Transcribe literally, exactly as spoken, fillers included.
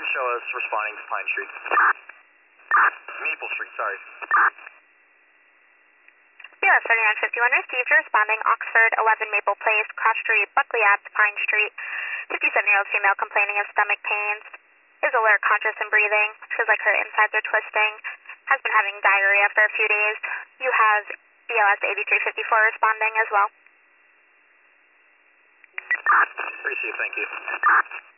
can show us responding to Pine Street. Maple Street, sorry. B L S thirty-nine fifty-one received, responding Oxford, eleven Maple Place, Cross Street, Buckley Ave, Pine Street. fifty-seven-year-old female complaining of stomach pains. Is alert, conscious, and breathing. Feels like her insides are twisting. Has been having diarrhea for a few days. You have B L S eighty-three fifty-four responding as well. Received, thank you.